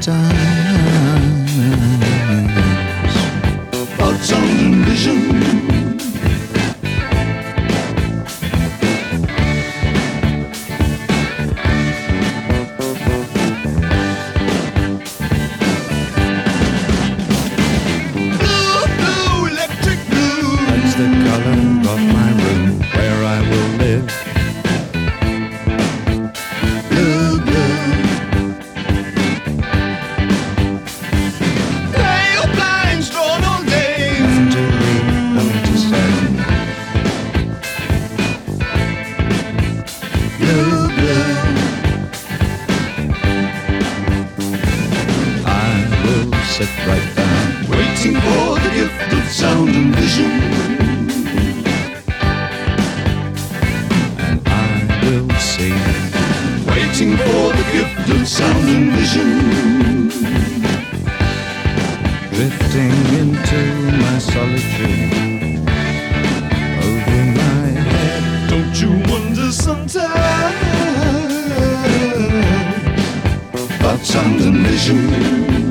times. About sound and vision. The color of my room where I will live. Blue, blue. Pale blinds drawn all day. Nothing to read, nothing to say. Blue, blue. I will sit right down, waiting for the gift of sound and vision. Waiting for the gift of sound and vision. Drifting into my solitude. Over my head. Don't you wonder sometimes about sound and vision?